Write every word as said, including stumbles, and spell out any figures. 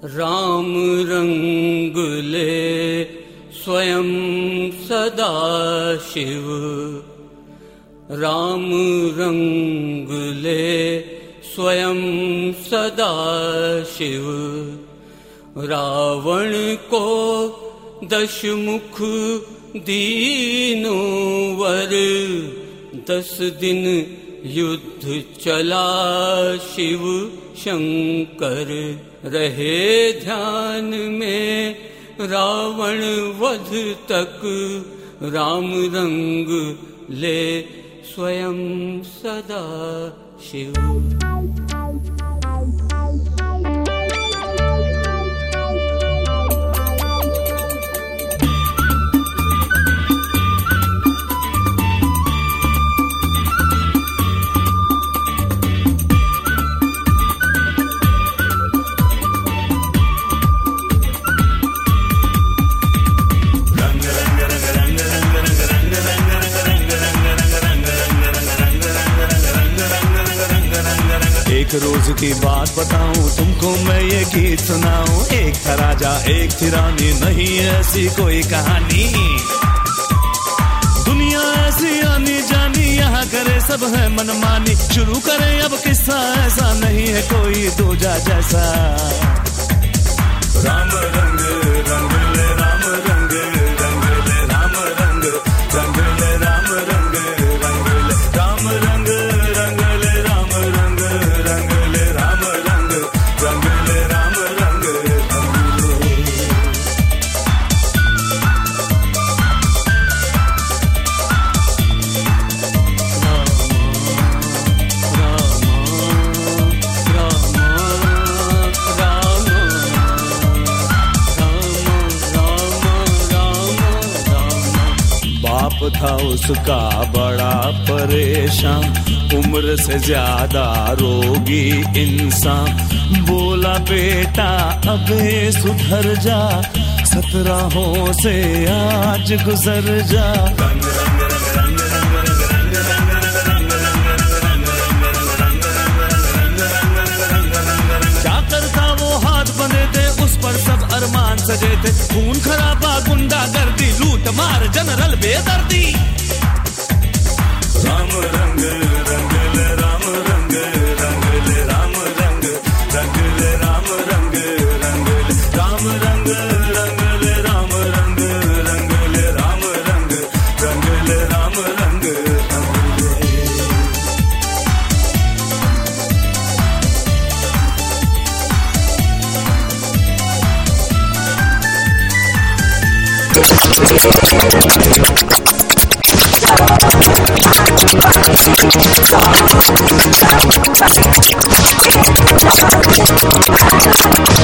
राम रंग ले स्वयं सदा शिव, राम रंग ले स्वयं सदा शिव। रावण को दशमुख दीनो वर, दस दिन युद्ध चला शिव शंकर। रहे ध्यान में रावण वध तक, राम रंग ले स्वयं सदा शिव। एक रोज की बात बताऊं तुमको मैं ये गीत सुनाऊं। एक था राजा एक थी रानी, नहीं ऐसी कोई कहानी। दुनिया ऐसी आनी जानी, यहाँ करे सब है मनमानी। शुरू करें अब किस्सा, ऐसा नहीं है कोई दूजा जैसा। राम रंग रंग ले राम रंग रंग ले राम रंग रंग ले राम रंग रंग ले राम रंग रंग ले राम रंग रंग ले राम रंग रंग ले राम रंग रंग ले। बाप था उसका बड़ा परेशान, उम्र से ज्यादा रोगी इंसान। बोला बेटा अबे सुधर जा, सत्रहों से आज गुजर जा। जाकर था वो हाथ बंधे थे, उस पर सब अरमान सजे थे। खून खराबा गुंडा गर्दी, लूट मार जनरल बेदर्दी। राम रंग रंग ले राम रंग रंग ले राम रंग रंग ले राम रंग रंग ले राम रंग रंग ले राम रंग रंग ले राम रंग रंग ले राम रंग रंग ले। We'll be right back.